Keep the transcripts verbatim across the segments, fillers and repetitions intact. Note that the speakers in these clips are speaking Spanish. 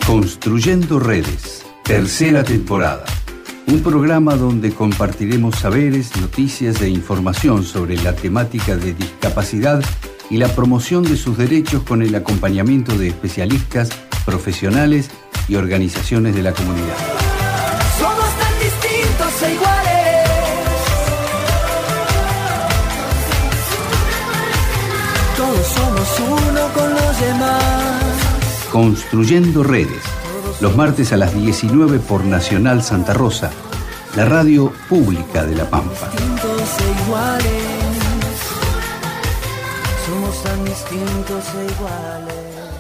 Construyendo Redes, tercera temporada. Un programa donde compartiremos saberes, noticias e información sobre la temática de discapacidad y la promoción de sus derechos con el acompañamiento de especialistas, profesionales y organizaciones de la comunidad. Somos tan distintos e iguales. Todos somos uno con los demás. Construyendo Redes, los martes a las diecinueve por Nacional Santa Rosa, la radio pública de La Pampa. Distintos e iguales. Somos tan distintos e iguales.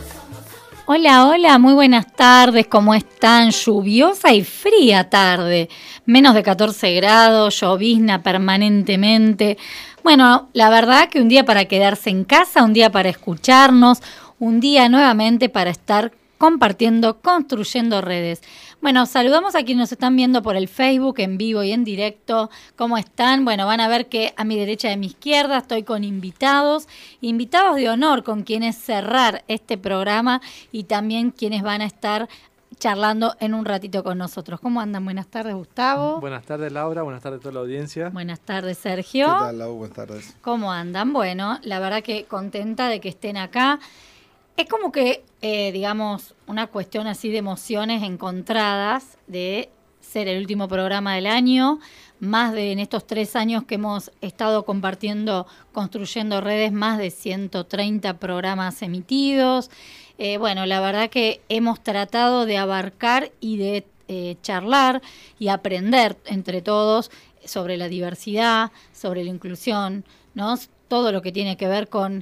Hola, hola, muy buenas tardes, ¿cómo están? Lluviosa y fría tarde, menos de catorce grados, llovizna permanentemente. Bueno, la verdad que un día para quedarse en casa, un día para escucharnos, un día nuevamente para estar compartiendo, construyendo redes. Bueno, saludamos a quienes nos están viendo por el Facebook en vivo y en directo. ¿Cómo están? Bueno, van a ver que a mi derecha y a mi izquierda estoy con invitados, invitados de honor con quienes cerrar este programa y también quienes van a estar charlando en un ratito con nosotros. ¿Cómo andan? Buenas tardes, Gustavo. Buenas tardes, Laura. Buenas tardes a toda la audiencia. Buenas tardes, Sergio. ¿Qué tal, Lau? Buenas tardes. ¿Cómo andan? Bueno, la verdad que contenta de que estén acá. Es como que, eh, digamos, una cuestión así de emociones encontradas de ser el último programa del año, más de en estos tres años que hemos estado compartiendo, construyendo redes, más de ciento treinta programas emitidos. Eh, bueno, la verdad que hemos tratado de abarcar y de eh, charlar y aprender entre todos sobre la diversidad, sobre la inclusión, ¿no? Todo lo que tiene que ver con...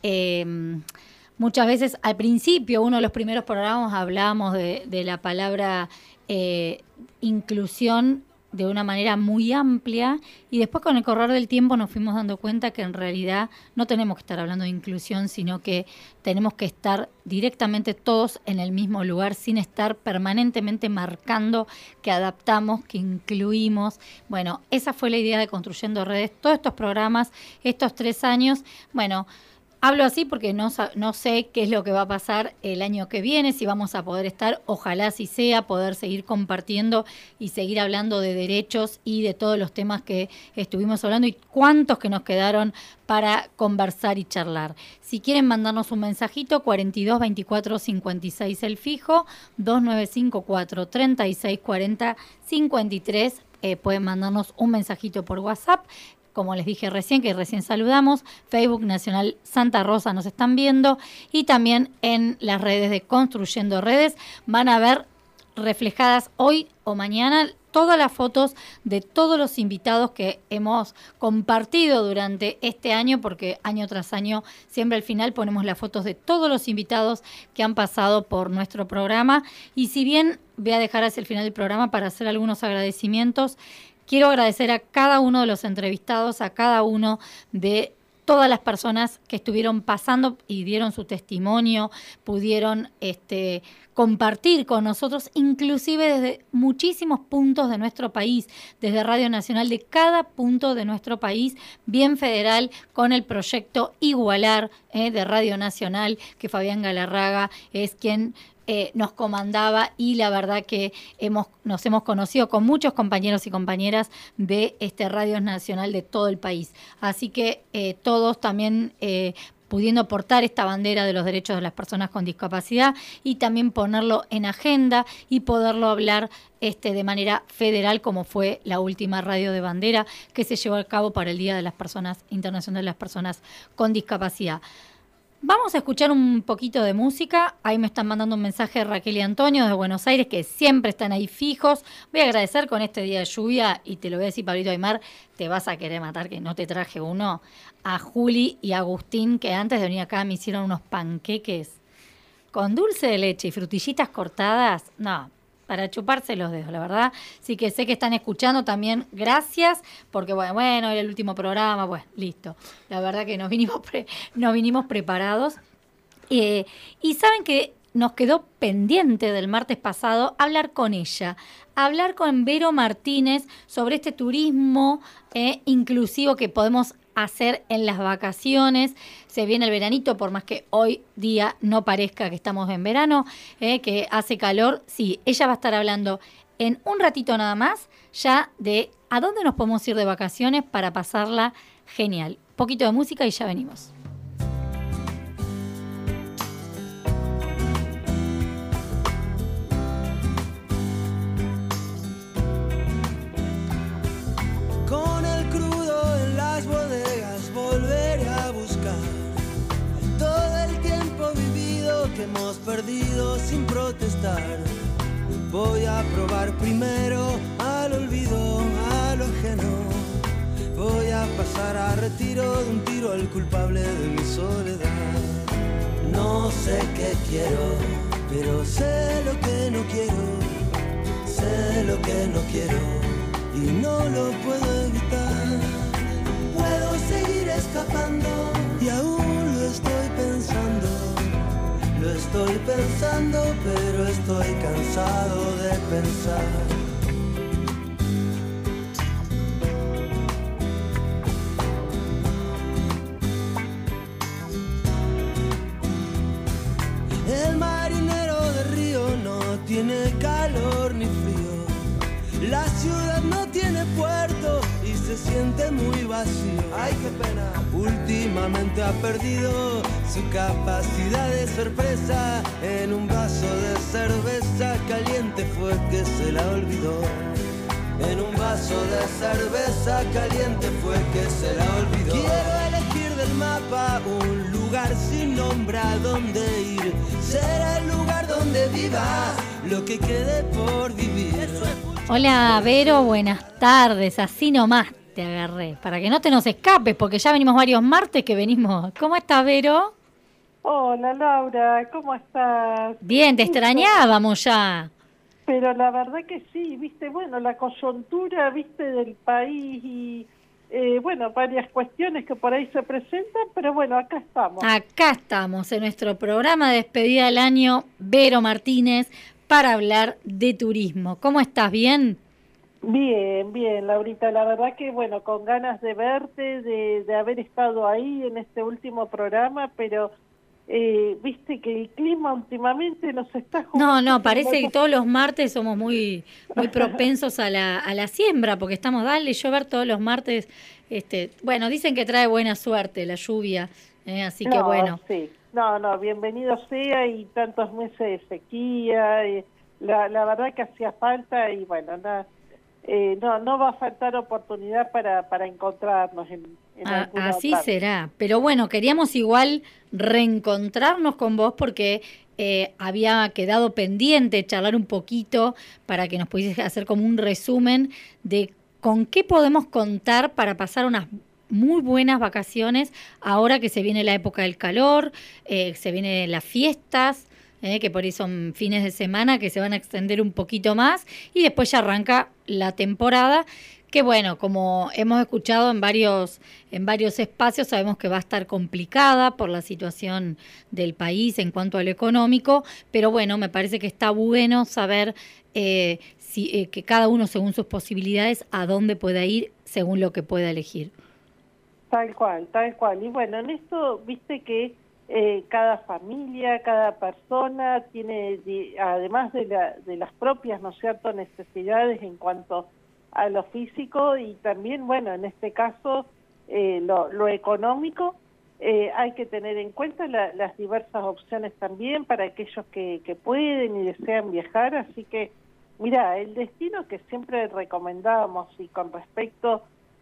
Eh, Muchas veces, al principio, uno de los primeros programas hablábamos de, de la palabra eh, inclusión de una manera muy amplia y después con el correr del tiempo nos fuimos dando cuenta que en realidad no tenemos que estar hablando de inclusión, sino que tenemos que estar directamente todos en el mismo lugar sin estar permanentemente marcando que adaptamos, que incluimos. Bueno, esa fue la idea de Construyendo Redes, todos estos programas, estos tres años, bueno... Hablo así porque no, no sé qué es lo que va a pasar el año que viene, si vamos a poder estar, ojalá así sea, poder seguir compartiendo y seguir hablando de derechos y de todos los temas que estuvimos hablando y cuántos que nos quedaron para conversar y charlar. Si quieren mandarnos un mensajito, cuarenta y dos veinticuatro cincuenta y seis el fijo, dos nueve cinco cuatro treinta y seis cuarenta cincuenta y tres, eh, pueden mandarnos un mensajito por WhatsApp. Como les dije recién, que recién saludamos, Facebook Nacional Santa Rosa nos están viendo y también en las redes de Construyendo Redes van a ver reflejadas hoy o mañana todas las fotos de todos los invitados que hemos compartido durante este año, porque año tras año siempre al final ponemos las fotos de todos los invitados que han pasado por nuestro programa. Y si bien voy a dejar hacia el final del programa para hacer algunos agradecimientos, quiero agradecer a cada uno de los entrevistados, a cada uno de todas las personas que estuvieron pasando y dieron su testimonio, pudieron este, compartir con nosotros, inclusive desde muchísimos puntos de nuestro país, desde Radio Nacional, de cada punto de nuestro país, bien federal, con el proyecto Igualar eh, de Radio Nacional, que Fabián Galarraga es quien... Eh, nos comandaba y la verdad que hemos nos hemos conocido con muchos compañeros y compañeras de este Radio Nacional de todo el país. Así que eh, todos también eh, pudiendo portar esta bandera de los derechos de las personas con discapacidad y también ponerlo en agenda y poderlo hablar este, de manera federal, como fue la última radio de bandera que se llevó a cabo para el Día de las Personas Internacional de las Personas con Discapacidad. Vamos a escuchar un poquito de música. Ahí me están mandando un mensaje de Raquel y Antonio de Buenos Aires, que siempre están ahí fijos. Voy a agradecer con este día de lluvia, y te lo voy a decir, Pablito Aymar, te vas a querer matar que no te traje uno. A Juli y a Agustín, que antes de venir acá me hicieron unos panqueques con dulce de leche y frutillitas cortadas. No, para chuparse los dedos, la verdad. Sí que sé que están escuchando también. Gracias, porque bueno, bueno, era el último programa, bueno, listo. La verdad que nos vinimos, pre- nos vinimos preparados. Eh, y saben que nos quedó pendiente del martes pasado hablar con ella, hablar con Vero Martínez sobre este turismo eh, inclusivo que podemos hacer en las vacaciones. Se viene el veranito, por más que hoy día no parezca que estamos en verano, eh, que hace calor. Sí, ella va a estar hablando en un ratito nada más ya de a dónde nos podemos ir de vacaciones para pasarla genial. Poquito de música y ya venimos. Con el crudo en las bodegas volveré a buscar todo el tiempo vivido que hemos perdido sin protestar. Voy a probar primero al olvido, a lo ajeno. Voy a pasar a retiro de un tiro al culpable de mi soledad. No sé qué quiero, pero sé lo que no quiero. Sé lo que no quiero y no lo puedo evitar. Puedo seguir escapando y aún lo estoy pensando. Lo estoy pensando, pero estoy cansado de pensar. El marinero de río no tiene calor ni frío. La ciudad no tiene puerto y se siente muy vacío. Ay, qué pena. Últimamente ha perdido su capacidad de sorpresa. En un vaso de cerveza caliente fue que se la olvidó. En un vaso de cerveza caliente fue que se la olvidó. Quiero elegir del mapa un lugar sin nombre a donde ir. Será el lugar donde viva lo que quede por vivir. Hola Vero, buenas tardes, así nomás te agarré, para que no te nos escapes, porque ya venimos varios martes que venimos. ¿Cómo estás, Vero? Hola Laura, ¿cómo estás? Bien, te extrañábamos ya. Pero la verdad que sí, viste, bueno, la coyuntura, viste, del país y, eh, bueno, varias cuestiones que por ahí se presentan, pero bueno, acá estamos. Acá estamos, en nuestro programa de despedida del año, Vero Martínez, para hablar de turismo. ¿Cómo estás? ¿Bien? Bien, bien, Laurita, la verdad que, bueno, con ganas de verte, de, de haber estado ahí en este último programa, pero... Eh, viste que el clima últimamente nos está jugando. No, no, parece que todos los martes somos muy muy propensos a la a la siembra, porque estamos, dale, llover todos los martes. Este, bueno, dicen que trae buena suerte la lluvia, eh, así que no, bueno. Sí, no, no, bienvenido sea y tantos meses de sequía, y la, la verdad que hacía falta y bueno, nada. Eh, no no va a faltar oportunidad para, para encontrarnos en, en Ah, así parte. será, pero bueno, queríamos igual reencontrarnos con vos porque eh, había quedado pendiente charlar un poquito para que nos pudieses hacer como un resumen de con qué podemos contar para pasar unas muy buenas vacaciones ahora que se viene la época del calor, eh, se vienen las fiestas. Eh, que por ahí son fines de semana que se van a extender un poquito más y después ya arranca la temporada que bueno, como hemos escuchado en varios en varios espacios, sabemos que va a estar complicada por la situación del país en cuanto a lo económico, pero bueno, me parece que está bueno saber eh, si, eh, que cada uno según sus posibilidades a dónde pueda ir según lo que pueda elegir. Tal cual, tal cual. Y bueno, en esto, viste que Eh, cada familia, cada persona tiene, además de, la, de las propias, ¿no es cierto?, necesidades en cuanto a lo físico y también, bueno, en este caso, eh, lo, lo económico, eh, hay que tener en cuenta la, las diversas opciones también para aquellos que, que pueden y desean viajar, así que, mira, el destino que siempre recomendábamos y con respecto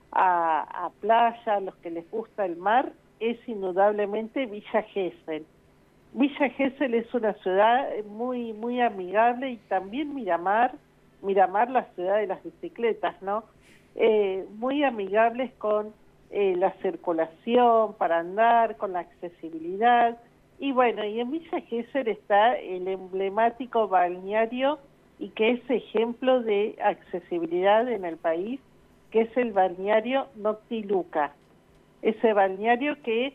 a, a playa, a los que les gusta el mar, es indudablemente Villa Gesell. Villa Gesell es una ciudad muy muy amigable y también Miramar, Miramar la ciudad de las bicicletas, ¿no? Eh, muy amigables con eh, la circulación para andar, con la accesibilidad. Y bueno, y en Villa Gesell está el emblemático balneario y que es ejemplo de accesibilidad en el país, que es el balneario Noctiluca. Ese balneario que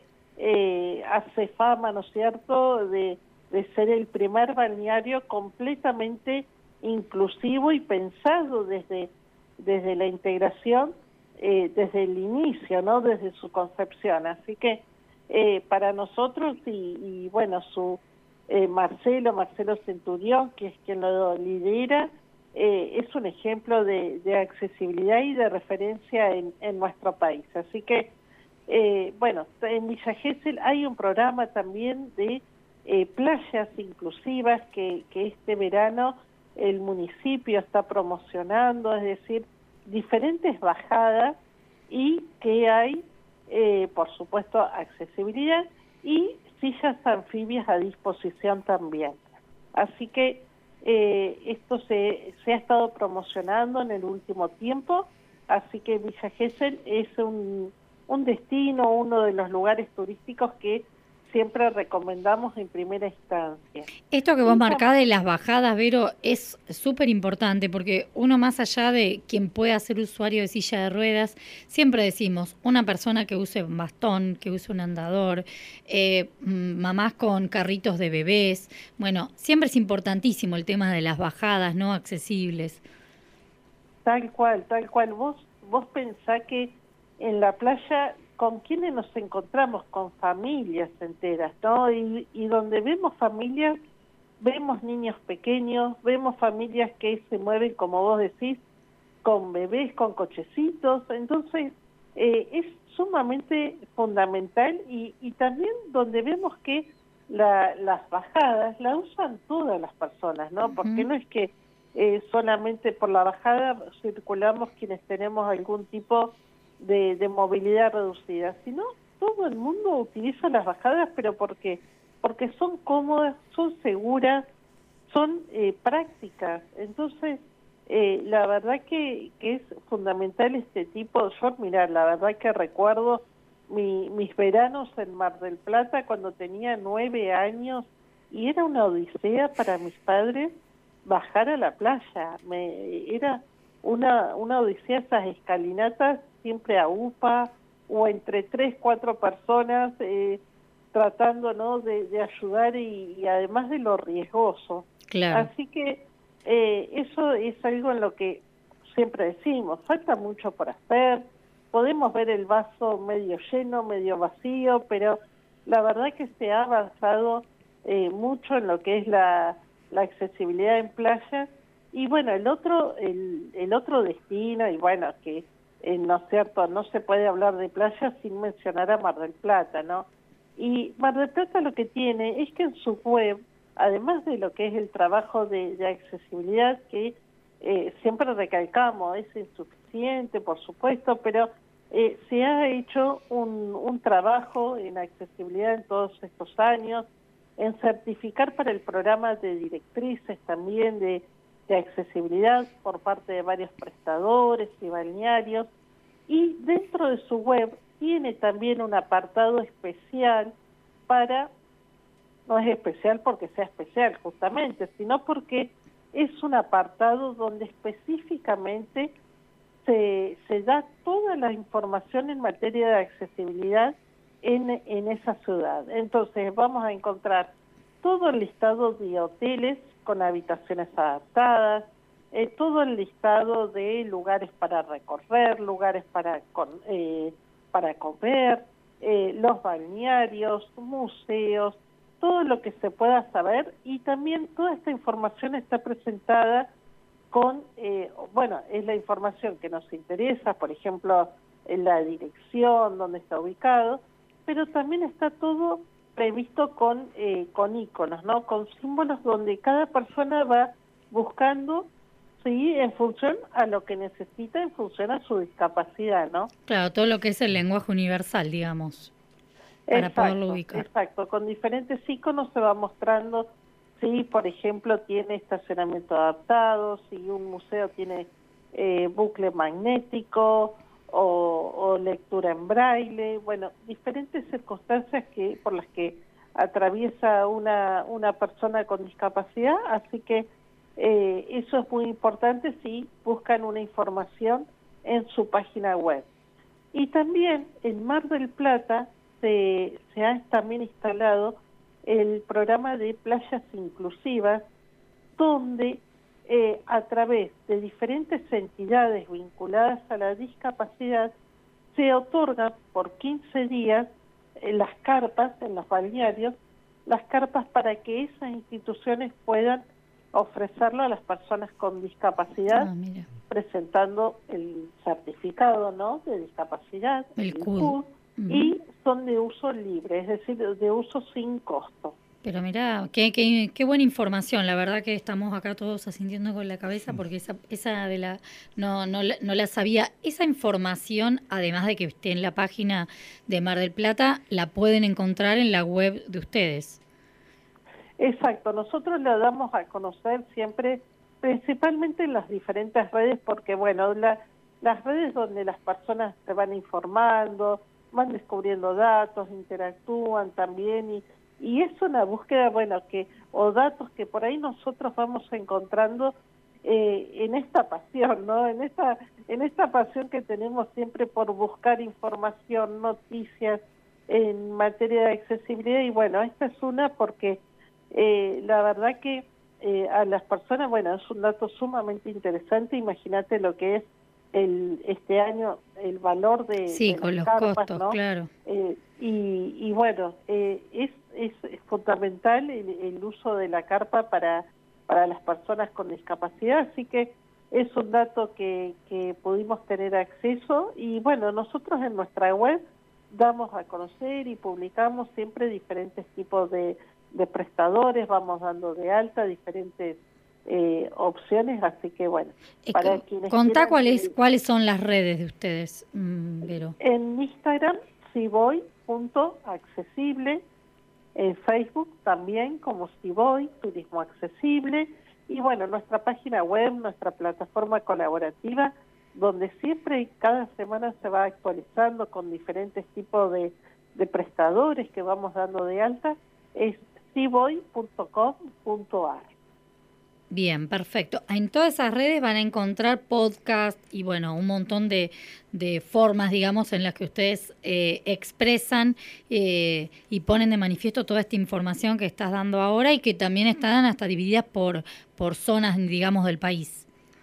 eh, hace fama, ¿no es cierto?, de, de ser el primer balneario completamente inclusivo y pensado desde, desde la integración eh, desde el inicio, ¿no? Desde su concepción. Así que eh, para nosotros, y, y bueno, su eh, Marcelo, Marcelo Centurión, que es quien lo lidera, eh, es un ejemplo de, de accesibilidad y de referencia en, en nuestro país. Así que, eh, bueno, en Villa Gesell hay un programa también de eh, playas inclusivas que, que este verano el municipio está promocionando, es decir, diferentes bajadas, y que hay, eh, por supuesto, accesibilidad y sillas anfibias a disposición también. Así que eh, esto se, se ha estado promocionando en el último tiempo, así que Villa Gesell es un, un destino, uno de los lugares turísticos que siempre recomendamos en primera instancia. Esto que vos marcás de las bajadas, Vero, es súper importante porque uno, más allá de quien pueda ser usuario de silla de ruedas, siempre decimos, una persona que use un bastón, que use un andador, eh, mamás con carritos de bebés, bueno, siempre es importantísimo el tema de las bajadas no accesibles. Tal cual, tal cual. Vos, vos pensá que en la playa, ¿con quiénes nos encontramos? Con familias enteras, ¿no? Y, y donde vemos familias, vemos niños pequeños, vemos familias que se mueven, como vos decís, con bebés, con cochecitos. Entonces, eh, es sumamente fundamental, y, y también donde vemos que la, las bajadas la usan todas las personas, ¿no? Uh-huh. Porque no es que eh, solamente por la bajada circulamos quienes tenemos algún tipo De, de movilidad reducida, sino todo el mundo utiliza las bajadas, pero porque porque son cómodas, son seguras, son eh, prácticas. Entonces, eh, la verdad que, que es fundamental este tipo. Yo, mirá, la verdad que recuerdo mi, mis veranos en Mar del Plata cuando tenía nueve años, y era una odisea para mis padres bajar a la playa. Me, era una, una odisea, esas escalinatas siempre a UPA o entre tres, cuatro personas eh, tratando, ¿no?, de, de ayudar, y, y además de lo riesgoso. Claro. Así que eh, eso es algo en lo que siempre decimos, falta mucho por hacer, podemos ver el vaso medio lleno, medio vacío, pero la verdad que se ha avanzado eh, mucho en lo que es la, la accesibilidad en playa. Y bueno, el otro, el, el otro destino, y bueno, que Eh, ¿no es cierto? No se puede hablar de playa sin mencionar a Mar del Plata, ¿no? Y Mar del Plata lo que tiene es que en su web, además de lo que es el trabajo de, de accesibilidad, que eh, siempre recalcamos, es insuficiente, por supuesto, pero eh, se ha hecho un, un trabajo en accesibilidad en todos estos años, en certificar para el programa de directrices también de de accesibilidad por parte de varios prestadores y balnearios, y dentro de su web tiene también un apartado especial para, no es especial porque sea especial justamente, sino porque es un apartado donde específicamente se, se da toda la información en materia de accesibilidad en, en esa ciudad. Entonces vamos a encontrar todo el listado de hoteles con habitaciones adaptadas, eh, todo el listado de lugares para recorrer, lugares para con, eh, para comer, eh, los balnearios, museos, todo lo que se pueda saber, y también toda esta información está presentada con, eh, bueno, es la información que nos interesa, por ejemplo, en la dirección, donde está ubicado, pero también está todo previsto con eh, con iconos, ¿no? Con símbolos donde cada persona va buscando, sí, en función a lo que necesita, en función a su discapacidad, ¿no? Claro, todo lo que es el lenguaje universal, digamos, para exacto, poderlo ubicar. Exacto, con diferentes iconos se va mostrando, sí, por ejemplo, tiene estacionamiento adaptado, si un museo tiene eh, bucle magnético, O, o lectura en braille, bueno, diferentes circunstancias que por las que atraviesa una, una persona con discapacidad, así que eh, eso es muy importante si buscan una información en su página web. Y también en Mar del Plata se, se ha también instalado el programa de playas inclusivas, donde eh, a través de diferentes entidades vinculadas a la discapacidad, se otorgan por quince días eh, las carpas en los balnearios, las carpas para que esas instituciones puedan ofrecerlo a las personas con discapacidad, Ah, mira. presentando el certificado, ¿no?, de discapacidad, El C U D. C U D, Ujú. y son de uso libre, es decir, de uso sin costo. Pero mirá, qué, qué, qué buena información. La verdad que estamos acá todos asintiendo con la cabeza porque esa, esa de la no, no, la- no la sabía. Esa información, además de que esté en la página de Mar del Plata, la pueden encontrar en la web de ustedes. Exacto, nosotros la damos a conocer siempre, principalmente en las diferentes redes, porque bueno, la, las redes donde las personas se van informando, van descubriendo datos, interactúan también, y, y es una búsqueda, bueno, que o datos que por ahí nosotros vamos encontrando eh, en esta pasión, ¿no? En esta, en esta pasión que tenemos siempre por buscar información, noticias en materia de accesibilidad, y bueno, esta es una porque Eh, la verdad que eh, a las personas, bueno, es un dato sumamente interesante. Imagínate lo que es el este año el valor de, Sí, de con las los carpas, costos, ¿no? claro. Eh, y, y bueno, eh, es, es, es fundamental el, el uso de la carpa para, para las personas con discapacidad, así que es un dato que, que pudimos tener acceso, y bueno, nosotros en nuestra web damos a conocer y publicamos siempre diferentes tipos de de prestadores, vamos dando de alta diferentes eh, opciones, así que bueno, Eh, para co- quienes Contá quieran, cuáles eh, cuáles son las redes de ustedes, mm, Vero. en Instagram, sivoy punto accesible, en Facebook también como Sivoy, Turismo Accesible, y bueno, nuestra página web, nuestra plataforma colaborativa, donde siempre y cada semana se va actualizando con diferentes tipos de, de prestadores que vamos dando de alta, es sivoy punto com punto a r. Bien, perfecto. En todas esas redes van a encontrar podcast y bueno, un montón de, de formas, digamos, en las que ustedes eh, expresan eh, y ponen de manifiesto toda esta información que estás dando ahora y que también están hasta divididas por, por zonas, digamos, del país.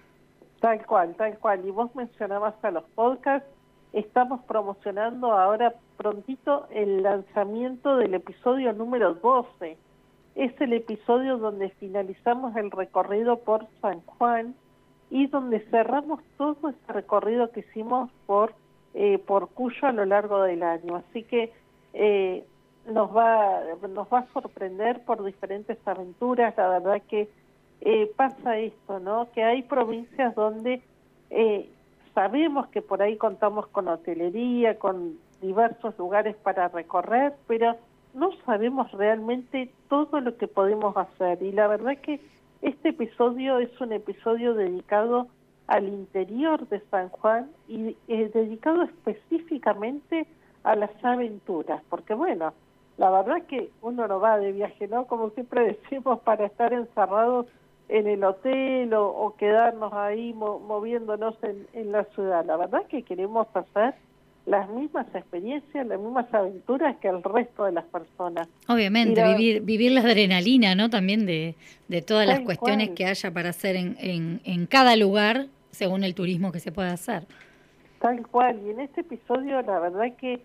Tal cual, tal cual. Y vos mencionabas a los podcasts, estamos promocionando ahora prontito el lanzamiento del episodio número doce. Es el episodio donde finalizamos el recorrido por San Juan y donde cerramos todo ese recorrido que hicimos por eh, por Cuyo a lo largo del año. Así que eh, nos va nos va a sorprender por diferentes aventuras. La verdad que eh, pasa esto, ¿no? Que hay provincias donde eh, sabemos que por ahí contamos con hotelería, con diversos lugares para recorrer, pero no sabemos realmente todo lo que podemos hacer. Y la verdad que este episodio es un episodio dedicado al interior de San Juan y eh, dedicado específicamente a las aventuras, porque bueno, la verdad que uno no va de viaje, ¿no? Como siempre decimos, para estar encerrados en el hotel o, o quedarnos ahí mo moviéndonos en, en la ciudad. La verdad que queremos hacer las mismas experiencias, las mismas aventuras que el resto de las personas. Obviamente, la, vivir vivir la adrenalina, ¿no? También de, de todas las cuestiones cual. que haya para hacer en, en, en cada lugar, según el turismo que se pueda hacer. Tal cual, y en este episodio la verdad que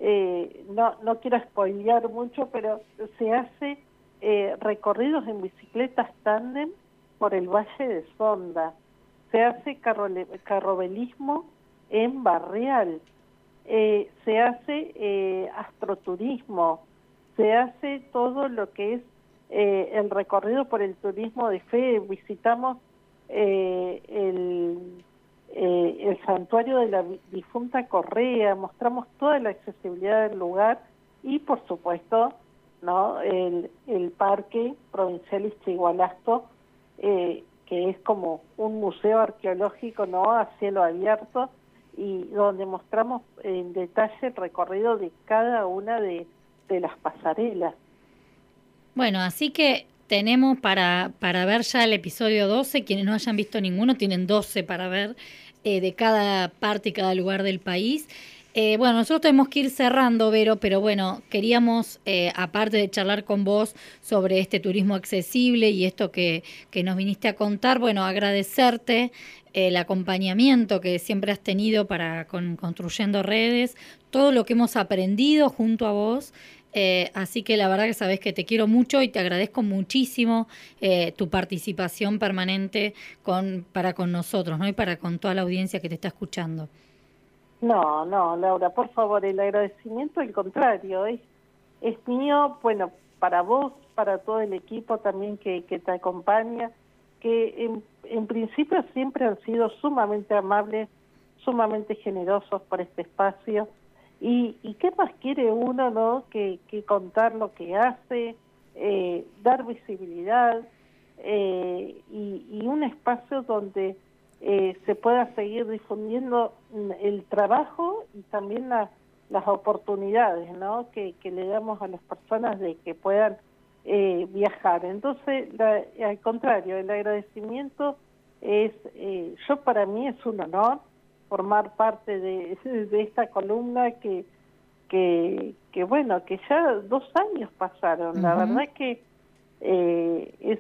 eh, no, no quiero spoilear mucho, pero se hace eh, recorridos en bicicletas tándem por el Valle de Sonda, se hace carrole, carrobelismo en Barrial, Eh, se hace eh, astroturismo, se hace todo lo que es eh, el recorrido por el turismo de fe. Visitamos eh, el, eh, el santuario de la difunta Correa, mostramos toda la accesibilidad del lugar y por supuesto no el, el parque provincial Ischigualasto, eh, que es como un museo arqueológico, no, a cielo abierto, y donde mostramos en detalle el recorrido de cada una de, de las pasarelas. Bueno, así que tenemos para, para ver ya el episodio doce, quienes no hayan visto ninguno tienen doce para ver eh, de cada parte y cada lugar del país. Eh, bueno, nosotros tenemos que ir cerrando, Vero, pero bueno, queríamos, eh, aparte de charlar con vos sobre este turismo accesible y esto que, que nos viniste a contar, bueno, agradecerte el acompañamiento que siempre has tenido para con, construyendo redes, todo lo que hemos aprendido junto a vos. Eh, así que la verdad que sabés que te quiero mucho y te agradezco muchísimo eh, tu participación permanente con, para con nosotros, ¿no? Y para con toda la audiencia que te está escuchando. No, no, Laura, por favor, el agradecimiento, al contrario, es, es mío, bueno, para vos, para todo el equipo también que, que te acompaña, que en, en principio siempre han sido sumamente amables, sumamente generosos por este espacio. Y, y qué más quiere uno, ¿no?, que, que contar lo que hace, eh, dar visibilidad eh, y, y un espacio donde eh, se pueda seguir difundiendo el trabajo y también la, las oportunidades, ¿no?, que, que le damos a las personas de que puedan eh, viajar. Entonces, la, al contrario, el agradecimiento es, eh, yo para mí es un honor formar parte de, de esta columna que, que, que, bueno, que ya dos años pasaron. Uh-huh. La verdad es que eh, es,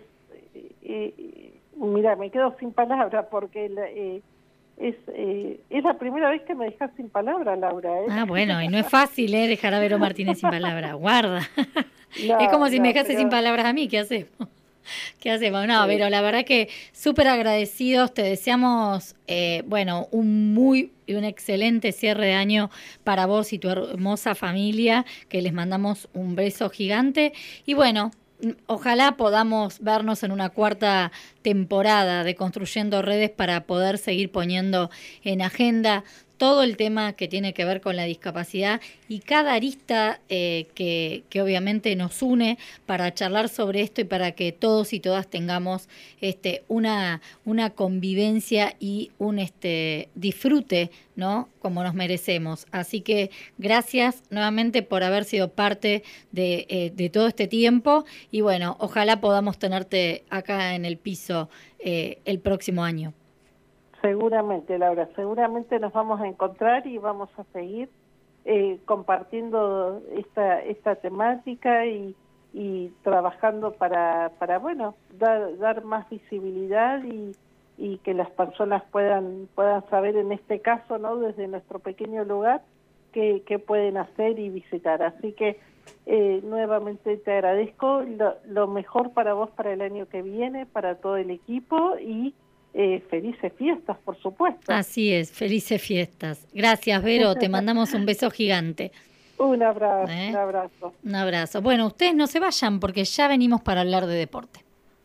eh, mira, me quedo sin palabras porque la, eh, es, eh, es la primera vez que me dejas sin palabras, Laura. ¿eh? Ah, bueno, y no es fácil ¿eh? dejar a Vero Martínez sin palabras, guarda. No, es como si no, me dejaste pero... sin palabras a mí, ¿qué hacemos? ¿Qué hacemos? No, sí. Pero la verdad que súper agradecidos, te deseamos, eh, bueno, un muy y un excelente cierre de año para vos y tu hermosa familia, que les mandamos un beso gigante. Y bueno, ojalá podamos vernos en una cuarta temporada de Construyendo Redes para poder seguir poniendo en agenda todo el tema que tiene que ver con la discapacidad y cada arista eh, que, que obviamente nos une para charlar sobre esto y para que todos y todas tengamos este, una, una convivencia y un este, disfrute, ¿no?, como nos merecemos. Así que gracias nuevamente por haber sido parte de, eh, de todo este tiempo y bueno, ojalá podamos tenerte acá en el piso eh, el próximo año. Seguramente, Laura, seguramente nos vamos a encontrar y vamos a seguir eh, compartiendo esta esta temática y, y trabajando para, para bueno, dar, dar más visibilidad y, y que las personas puedan puedan saber, en este caso, ¿no?, desde nuestro pequeño lugar, qué, qué pueden hacer y visitar. Así que eh, nuevamente te agradezco, lo, lo mejor para vos para el año que viene, para todo el equipo y Eh, felices fiestas, por supuesto. Así es, felices fiestas. Gracias, Vero, te mandamos un beso gigante. Un abrazo, ¿Eh? un abrazo. Un abrazo. Bueno, ustedes no se vayan porque ya venimos para hablar de deporte.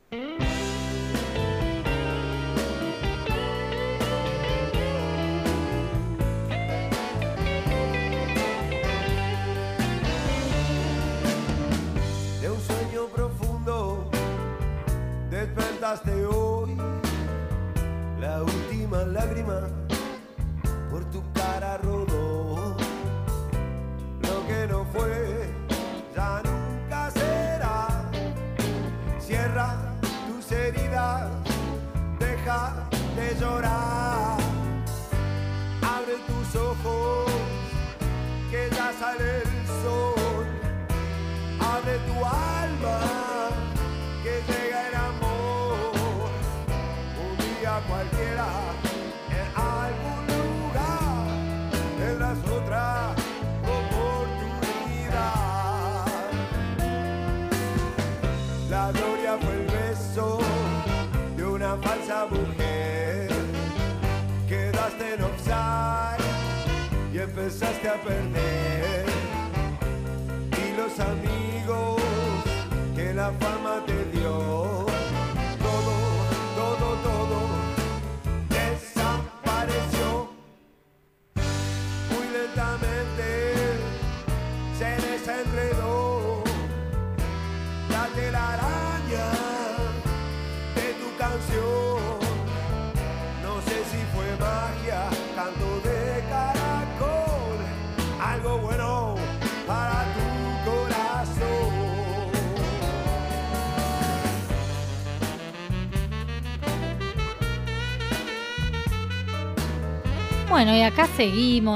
De un sueño profundo despertaste hoy. La última lágrima por tu cara rodó. Lo que no fue ya nunca será. Cierra tus heridas, deja de llorar. Abre tus ojos, que ya sale el sol. Abre tu alma, que llega el amor. Un día cualquiera, en algún lugar, tendrás otra oportunidad. La gloria fue el beso de una falsa mujer. Quedaste en offside y empezaste a perder. Y los amigos que la fama te dio, todo, todo, todo desapareció. Muy lentamente se desenredó la telaraña de tu canción. No sé si fue magia, canto de caracol, algo bueno para tu corazón. Bueno, y acá seguimos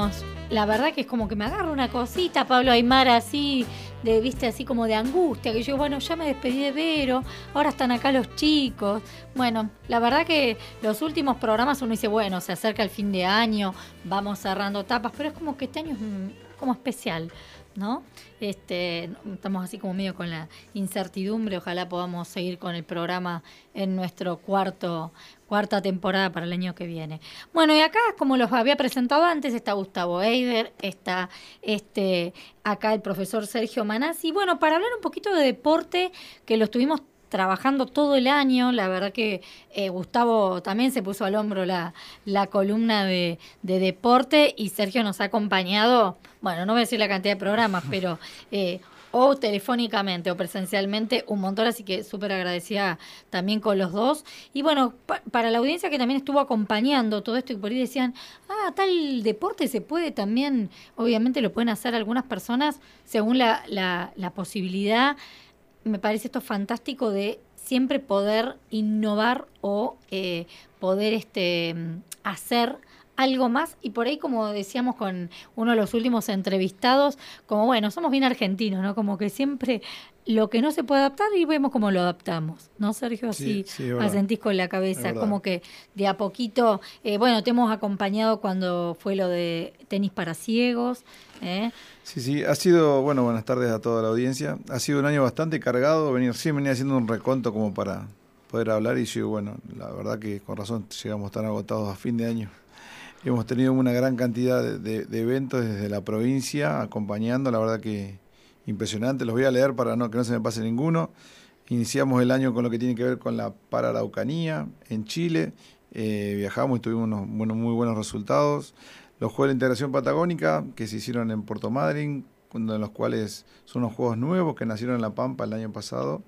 la verdad que es como que me agarra una cosita, Pablo Aymar, así, de, viste, así como de angustia, que yo, bueno, ya me despedí de Vero, ahora están acá los chicos. Bueno, la verdad que los últimos programas uno dice, bueno, se acerca el fin de año, vamos cerrando etapas, pero es como que este año es mm, como especial, ¿no? Este, estamos así como medio con la incertidumbre, ojalá podamos seguir con el programa en nuestro cuarto cuarta temporada para el año que viene. Bueno, y acá, como los había presentado antes, está Gustavo Eider, está este acá el profesor Sergio Manazzi. Bueno, para hablar un poquito de deporte, que lo estuvimos trabajando todo el año, la verdad que eh, Gustavo también se puso al hombro la, la columna de, de deporte y Sergio nos ha acompañado, bueno, no voy a decir la cantidad de programas, pero eh, o telefónicamente o presencialmente un montón, así que súper agradecida también con los dos. Y bueno, pa- para la audiencia que también estuvo acompañando todo esto y por ahí decían, ah, tal deporte se puede también, obviamente lo pueden hacer algunas personas según la, la, la posibilidad. Me parece esto fantástico de siempre poder innovar o eh, poder este hacer algo más. Y por ahí, como decíamos con uno de los últimos entrevistados, como bueno, somos bien argentinos, ¿no? Como que siempre lo que no se puede adaptar y vemos cómo lo adaptamos, ¿no, Sergio? Sí, Así sí, es verdad. asentís con la Es cabeza, verdad. como que de a poquito, eh, bueno, te hemos acompañado cuando fue lo de tenis para ciegos, ¿eh? Sí, sí, ha sido, bueno, buenas tardes a toda la audiencia. Ha sido un año bastante cargado, venir, sí, venía haciendo un reconto como para poder hablar y yo, bueno, la verdad que con razón llegamos tan agotados a fin de año. Hemos tenido una gran cantidad de, de- de eventos desde la provincia acompañando, la verdad que impresionante. Los voy a leer para no, que no se me pase ninguno. Iniciamos el año con lo que tiene que ver con la Pararaucanía en Chile. Eh, viajamos y tuvimos unos bueno, muy buenos resultados. Los Juegos de la Integración Patagónica que se hicieron en Puerto Madryn, uno de los cuales son unos juegos nuevos que nacieron en La Pampa el año pasado,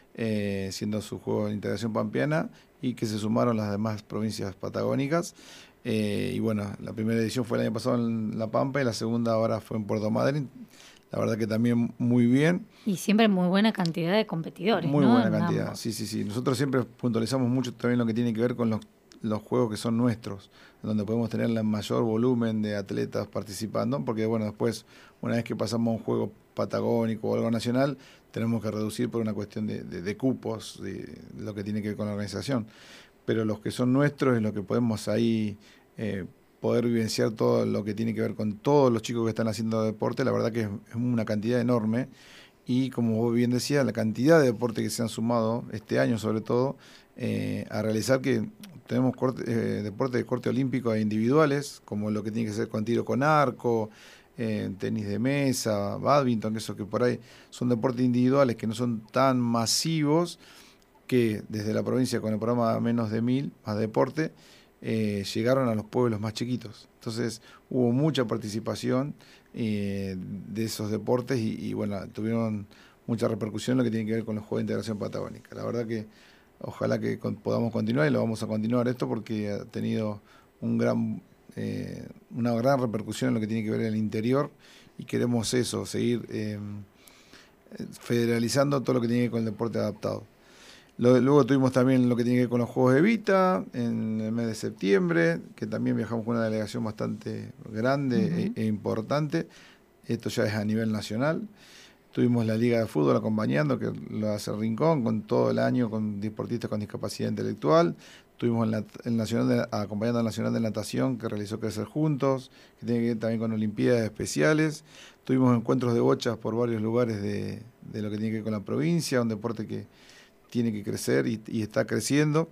eh, siendo su juego de integración pampeana y que se sumaron las demás provincias patagónicas. Eh, y bueno, la primera edición fue el año pasado en La Pampa y la segunda ahora fue en Puerto Madryn. La verdad que también muy bien. Y siempre muy buena cantidad de competidores, Muy ¿no? buena En cantidad, ambos. sí, sí, sí. Nosotros siempre puntualizamos mucho también lo que tiene que ver con los, los juegos que son nuestros, donde podemos tener el mayor volumen de atletas participando, porque bueno, después, una vez que pasamos a un juego patagónico o algo nacional, tenemos que reducir por una cuestión de, de, de cupos, de lo que tiene que ver con la organización. Pero los que son nuestros es lo que podemos ahí eh, poder vivenciar todo lo que tiene que ver con todos los chicos que están haciendo deporte, la verdad que es, es una cantidad enorme. Y como vos bien decías, la cantidad de deportes que se han sumado este año sobre todo eh, a realizar que tenemos corte, eh, deportes de corte olímpico e individuales, como lo que tiene que ser con tiro con arco, eh, tenis de mesa, bádminton, eso que por ahí son deportes individuales que no son tan masivos, que desde la provincia con el programa Menos de Mil, más deporte, eh, llegaron a los pueblos más chiquitos. Entonces hubo mucha participación eh, de esos deportes y, y bueno, tuvieron mucha repercusión en lo que tiene que ver con los Juegos de Integración Patagónica. La verdad que ojalá que con, podamos continuar y lo vamos a continuar esto porque ha tenido un gran, eh, una gran repercusión en lo que tiene que ver en el interior y queremos eso, seguir eh, federalizando todo lo que tiene que ver con el deporte adaptado. Lo, luego tuvimos también lo que tiene que ver con los Juegos de Evita en el mes de septiembre, que también viajamos con una delegación bastante grande uh-huh. e, e importante. Esto ya es a nivel nacional. Tuvimos la Liga de Fútbol acompañando, que lo hace Rincón, con todo el año con deportistas con discapacidad intelectual. Tuvimos el, el nacional de, acompañando al Nacional de Natación, que realizó Crecer Juntos, que tiene que ver también con Olimpiadas Especiales. Tuvimos encuentros de bochas por varios lugares de, de lo que tiene que ver con la provincia, un deporte que tiene que crecer y, y está creciendo.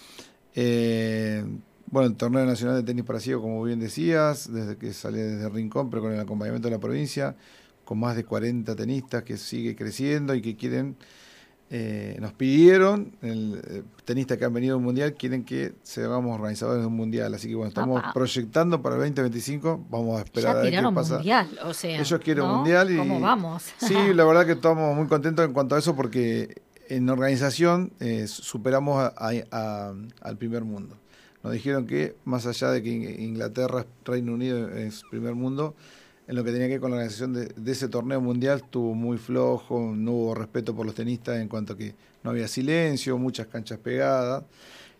Eh, bueno, el Torneo Nacional de Tenis para Ciegos, como bien decías, desde que sale desde Rincón, pero con el acompañamiento de la provincia, con más de cuarenta tenistas que sigue creciendo y que quieren, eh, nos pidieron, el, el tenistas que han venido a un mundial, quieren que seamos organizadores de un mundial, así que bueno, estamos Apa. proyectando para el veinte veinticinco, vamos a esperar ya a ver qué pasa. Mundial, o sea, ellos quieren ¿no? mundial y ¿cómo vamos? Sí, la verdad que estamos muy contentos en cuanto a eso porque en organización eh, superamos a, a, a, al primer mundo. Nos dijeron que más allá de que Inglaterra, Reino Unido es primer mundo, en lo que tenía que ver con la organización de, de ese torneo mundial estuvo muy flojo, no hubo respeto por los tenistas en cuanto a que no había silencio, muchas canchas pegadas,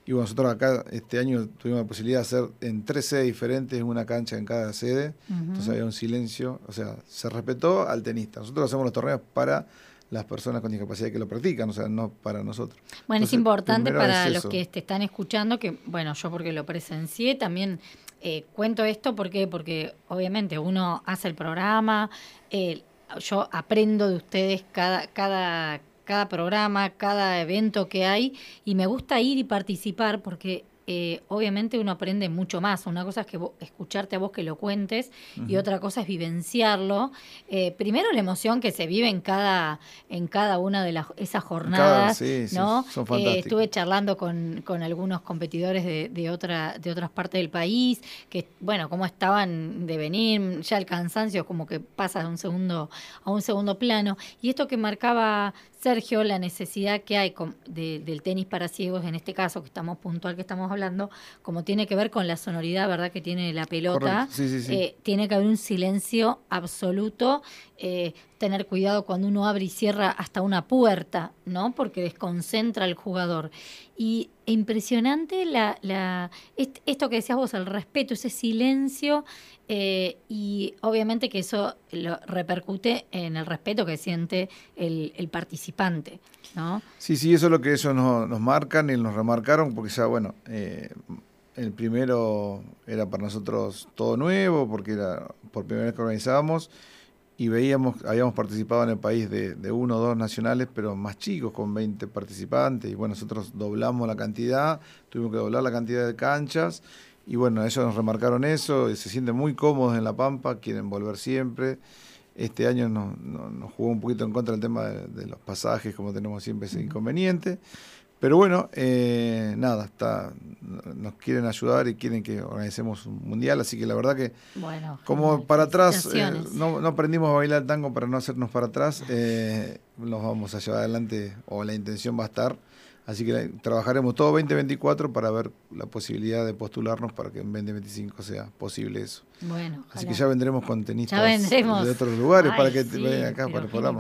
Y bueno, nosotros acá este año tuvimos la posibilidad de hacer en tres sedes diferentes, una cancha en cada sede. Uh-huh. Entonces había un silencio, o sea, se respetó al tenista. Nosotros hacemos los torneos para las personas con discapacidad que lo practican, o sea, no para nosotros. Bueno, Entonces, es importante para es los que te están escuchando, que bueno, yo porque lo presencié, también eh, cuento esto porque, porque obviamente uno hace el programa, eh, yo aprendo de ustedes cada, cada, cada programa, cada evento que hay, y me gusta ir y participar porque eh, obviamente uno aprende mucho más. Una cosa es que vos, escucharte a vos que lo cuentes, uh-huh. y otra cosa es vivenciarlo. Eh, primero la emoción que se vive en cada en cada una de las esas jornadas, cada, sí, ¿no? Sí, son fantásticos. Eh, estuve charlando con, con algunos competidores de, de otra de otras partes del país, que bueno, cómo estaban de venir, ya el cansancio como que pasa a un segundo a un segundo plano. Y esto que marcaba Sergio, la necesidad que hay con, de, del tenis para ciegos, en este caso que estamos puntual que estamos hablando, como tiene que ver con la sonoridad, ¿verdad?, que tiene la pelota, sí, sí, sí. Eh, tiene que haber un silencio absoluto, eh, tener cuidado cuando uno abre y cierra hasta una puerta, ¿no?, porque desconcentra al jugador. Y impresionante la, la esto que decías vos, el respeto, ese silencio, eh, y obviamente que eso lo repercute en el respeto que siente el, el participante, ¿no? Sí, sí, eso es lo que ellos nos, nos marcan y nos remarcaron, porque ya, bueno, eh, el primero era para nosotros todo nuevo, porque era por primera vez que organizábamos, y veíamos, habíamos participado en el país de, de uno o dos nacionales, pero más chicos, con veinte participantes, y bueno, nosotros doblamos la cantidad, tuvimos que doblar la cantidad de canchas, y bueno, ellos nos remarcaron eso, y se sienten muy cómodos en La Pampa, quieren volver siempre. Este año nos, nos, nos jugó un poquito en contra el tema de, de los pasajes, como tenemos siempre ese inconveniente. Pero bueno, eh, nada, está, nos quieren ayudar y quieren que organicemos un mundial, así que la verdad que, bueno, como para atrás, eh, no, no aprendimos a bailar el tango para no hacernos para atrás, eh, nos vamos a llevar adelante, o la intención va a estar, así que trabajaremos todo veinte veinticuatro para ver la posibilidad de postularnos para que en veinte veinticinco sea posible eso. Bueno, así que ya vendremos con tenistas vendremos. de otros lugares. Ay, para que sí, vengan acá para el programa.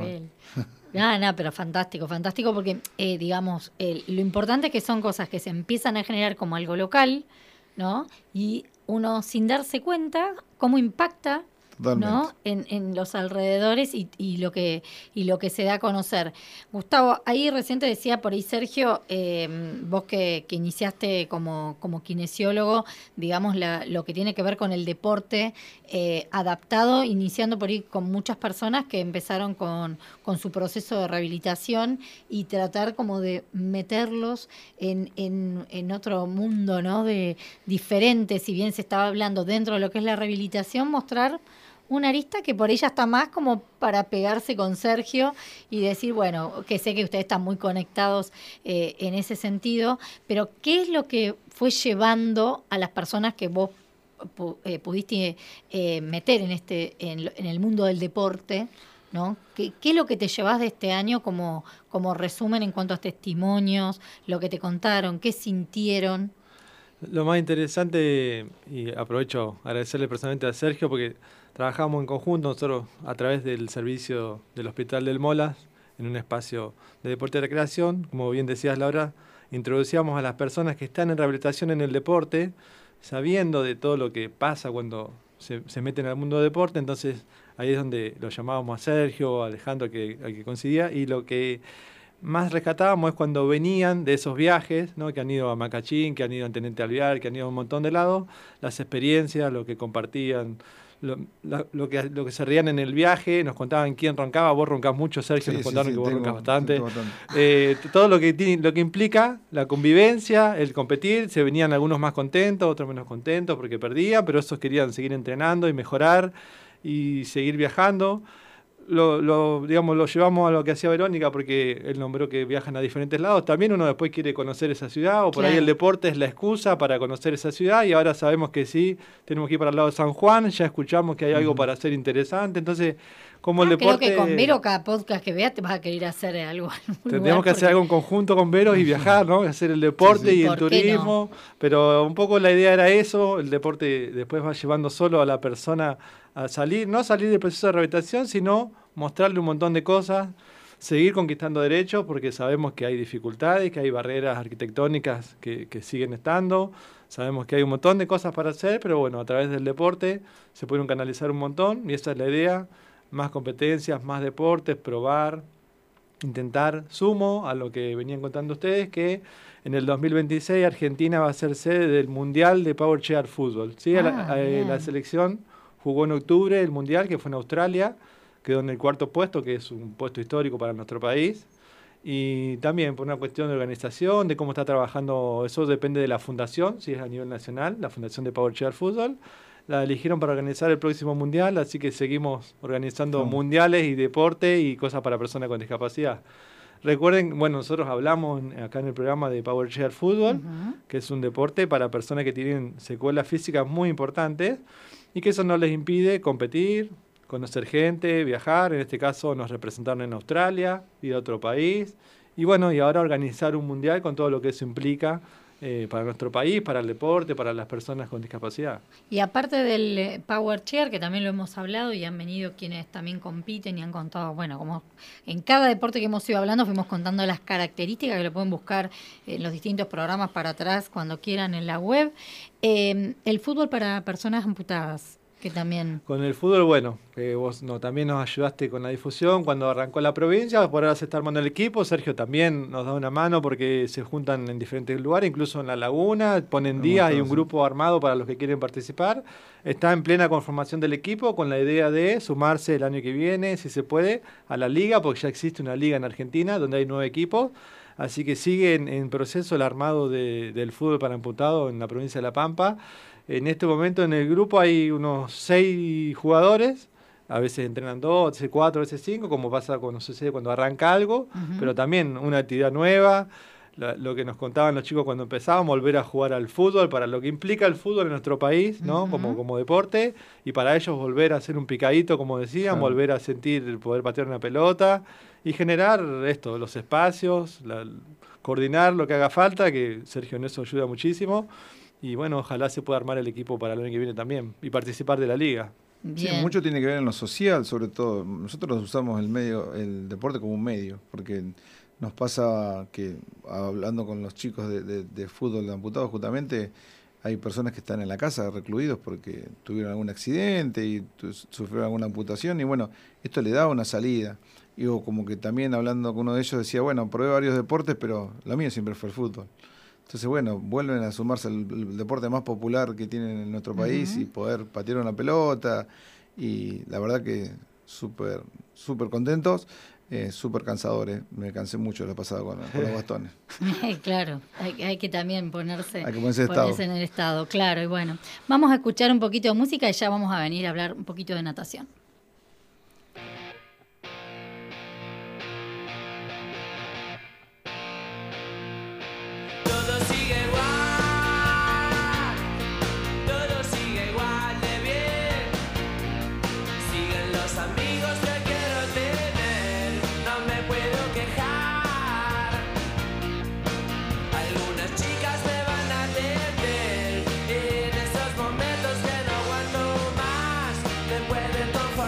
No, no, pero fantástico, fantástico porque, eh, digamos, eh, lo importante es que son cosas que se empiezan a generar como algo local, ¿no? Y uno, sin darse cuenta, cómo impacta, ¿no?, en, en los alrededores y, y lo que y lo que se da a conocer. Gustavo, ahí recién te decía por ahí Sergio, eh, vos que, que iniciaste como, como kinesiólogo, digamos, la, lo que tiene que ver con el deporte eh, adaptado, iniciando por ahí con muchas personas que empezaron con, con su proceso de rehabilitación y tratar como de meterlos en, en, en otro mundo, ¿no?, de diferente, si bien se estaba hablando dentro de lo que es la rehabilitación, mostrar una arista que por ella está más como para pegarse con Sergio y decir, bueno, que sé que ustedes están muy conectados eh, en ese sentido, pero ¿qué es lo que fue llevando a las personas que vos pu- eh, pudiste eh, meter en este en, en el mundo del deporte, ¿no? ¿Qué, ¿Qué es lo que te llevas de este año como, como resumen en cuanto a testimonios, lo que te contaron, qué sintieron? Lo más interesante, y aprovecho agradecerle personalmente a Sergio porque trabajamos en conjunto nosotros a través del servicio del Hospital del Molas en un espacio de deporte y recreación. Como bien decías, Laura, introducíamos a las personas que están en rehabilitación en el deporte, sabiendo de todo lo que pasa cuando se, se meten al mundo del deporte. Entonces ahí es donde lo llamábamos a Sergio, a Alejandro, que, al que coincidía, y lo que más rescatábamos es cuando venían de esos viajes, ¿no?, que han ido a Macachín, que han ido a Teniente Alvear, que han ido a un montón de lados, las experiencias, lo que compartían, Lo, la, lo, que, lo que se reían en el viaje, nos contaban quién roncaba. Vos roncás mucho, Sergio, sí, nos contaron sí, sí, que vos tengo, roncás bastante. bastante. Eh, todo lo que, tiene, lo que implica la convivencia, el competir, se venían algunos más contentos, otros menos contentos porque perdían, pero esos querían seguir entrenando y mejorar y seguir viajando. Lo, lo, digamos, lo llevamos a lo que hacía Verónica porque él nombró que viajan a diferentes lados. También uno después quiere conocer esa ciudad o por claro. ahí el deporte es la excusa para conocer esa ciudad y ahora sabemos que sí, tenemos que ir para el lado de San Juan, ya escuchamos que hay uh-huh. algo para hacer interesante. Entonces, como ah, el deporte... Creo que con Vero cada podcast que veas te vas a querer hacer algo. Tendríamos que hacer algo en conjunto con Vero y viajar, ¿no? Hacer el deporte sí, sí. y el turismo. No? Pero un poco la idea era eso, el deporte después va llevando solo a la persona a salir, no salir del proceso de rehabilitación, sino mostrarle un montón de cosas. seguir conquistando derechos porque sabemos que hay dificultades, que hay barreras arquitectónicas que, que siguen estando, sabemos que hay un montón de cosas para hacer, pero bueno, a través del deporte se pueden canalizar un montón y esa es la idea, más competencias, más deportes, probar, intentar. Sumo a lo que venían contando ustedes, que en el dos mil veintiséis Argentina va a ser sede del Mundial de Power Chair Fútbol. ¿Sí? Ah, la, eh, la selección jugó en octubre el Mundial, que fue en Australia, quedó en el cuarto puesto, que es un puesto histórico para nuestro país. Y también por una cuestión de organización, de cómo está trabajando, eso depende de la fundación, si es a nivel nacional, la Fundación de Power Chair Fútbol. La eligieron para organizar el próximo mundial, así que seguimos organizando sí. mundiales y deporte y cosas para personas con discapacidad. Recuerden, bueno, nosotros hablamos acá en el programa de Power Chair Fútbol, uh-huh. que es un deporte para personas que tienen secuelas físicas muy importantes y que eso no les impide competir, conocer gente, viajar. En este caso nos representaron en Australia, ir a otro país y bueno, y ahora organizar un mundial con todo lo que eso implica. Eh, para nuestro país, para el deporte, para las personas con discapacidad. Y aparte del eh, Power Chair, que también lo hemos hablado y han venido quienes también compiten y han contado, bueno, como en cada deporte que hemos ido hablando fuimos contando las características que lo pueden buscar en los distintos programas para atrás cuando quieran en la web. Eh, el fútbol para personas amputadas, que también... Con el fútbol, bueno, que vos no, también nos ayudaste con la difusión cuando arrancó la provincia, por ahora se está armando el equipo, Sergio también nos da una mano porque se juntan en diferentes lugares, incluso en La Laguna, ponen días, hay un grupo armado para los que quieren participar, está en plena conformación del equipo con la idea de sumarse el año que viene, si se puede, a la liga, porque ya existe una liga en Argentina donde hay nueve equipos, así que sigue en, en proceso el armado de, del fútbol para amputados en la provincia de La Pampa. En este momento en el grupo hay unos seis jugadores, a veces entrenan dos, a veces cuatro, a veces cinco, como pasa cuando sucede cuando arranca algo, uh-huh. pero también una actividad nueva, la, lo que nos contaban los chicos cuando empezaban, volver a jugar al fútbol, para lo que implica el fútbol en nuestro país, ¿no? Uh-huh. como, como deporte, y para ellos volver a hacer un picadito, como decían, uh-huh. volver a sentir, poder patear una pelota, y generar esto, los espacios, la, coordinar lo que haga falta, que Sergio en eso ayuda muchísimo. Y bueno, ojalá se pueda armar el equipo para el año que viene también y participar de la liga. Sí, mucho tiene que ver en lo social, sobre todo. Nosotros usamos el medio, el deporte como un medio, porque nos pasa que, hablando con los chicos de, de, de fútbol de amputados, justamente hay personas que están en la casa recluidos porque tuvieron algún accidente y sufrieron alguna amputación, y bueno, esto le da una salida. Y o como que también hablando con uno de ellos decía, bueno, probé varios deportes, pero lo mío siempre fue el fútbol. Entonces, bueno, vuelven a sumarse al el deporte más popular que tienen en nuestro país uh-huh. y poder patear una pelota. Y la verdad que súper súper contentos, eh, súper cansadores. Me cansé mucho la pasada con, con los bastones. Claro, hay, hay que también ponerse, hay que ponerse, ponerse en el estado. Claro, y bueno, vamos a escuchar un poquito de música y ya vamos a venir a hablar un poquito de natación. Por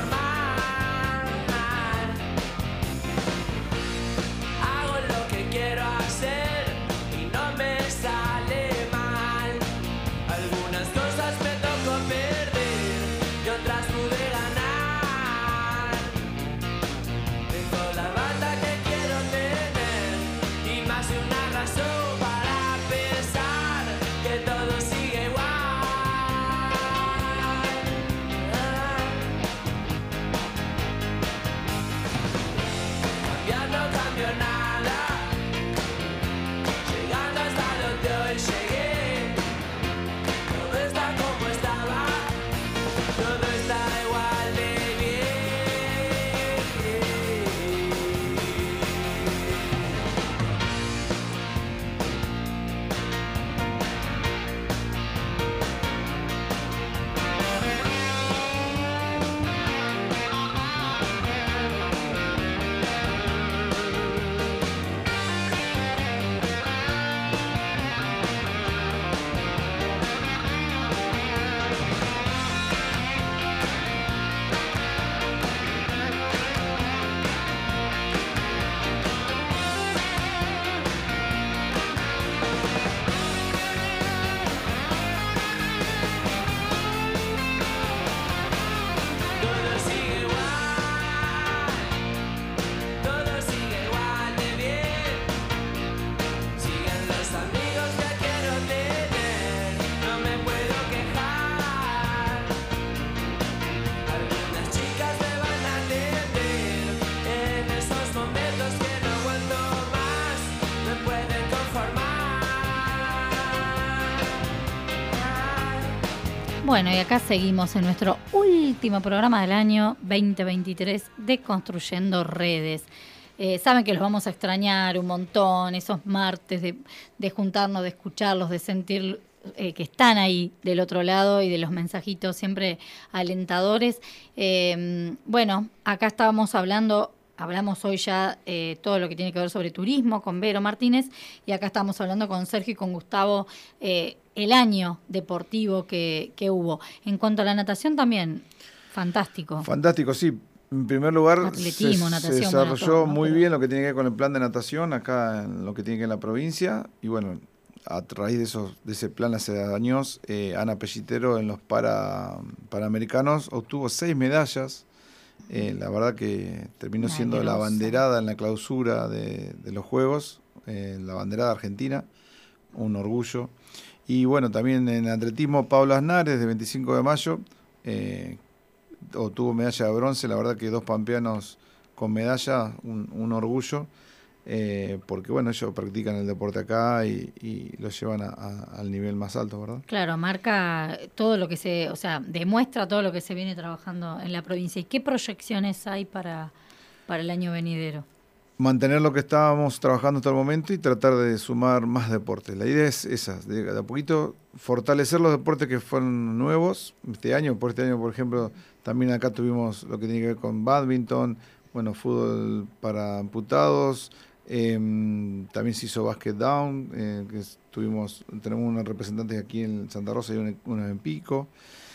Bueno, y acá seguimos en nuestro último programa del año veinte veintitrés de Construyendo Redes. Eh, saben que los vamos a extrañar un montón, esos martes de, de juntarnos, de escucharlos, de sentir eh, que están ahí del otro lado y de los mensajitos siempre alentadores. Eh, bueno, acá estábamos hablando, hablamos hoy ya eh, todo lo que tiene que ver sobre turismo con Vero Martínez, y acá estamos hablando con Sergio y con Gustavo eh, el año deportivo que, que hubo. En cuanto a la natación también, fantástico. Fantástico, sí. En primer lugar, Atletismo, se, natación, se desarrolló bueno, todo, ¿no? muy Pero... bien lo que tiene que ver con el plan de natación acá en lo que tiene que ver en la provincia. Y bueno, a raíz de esos de ese plan hace años, eh, Ana Pellitero en los para, Panamericanos obtuvo seis medallas. Eh, la verdad que terminó siendo la banderada en la clausura de, de los Juegos, eh, la banderada argentina, un orgullo. Y bueno, también en atletismo, Pablo Aznares, de veinticinco de mayo, eh, obtuvo medalla de bronce. La verdad que dos pampeanos con medalla, un, un orgullo, eh, porque bueno, ellos practican el deporte acá y, y lo llevan a, a, al nivel más alto, ¿verdad? Claro, marca todo lo que se, o sea, demuestra todo lo que se viene trabajando en la provincia. ¿Y qué proyecciones hay para, para el año venidero? Mantener lo que estábamos trabajando hasta el momento y tratar de sumar más deportes. La idea es esa, de, de a poquito fortalecer los deportes que fueron nuevos este año. Por este año, por ejemplo, también acá tuvimos lo que tiene que ver con bádminton, bueno, fútbol para amputados, eh, también se hizo basket down, eh, que tuvimos, tenemos unos representantes aquí en Santa Rosa y unos uno en Pico.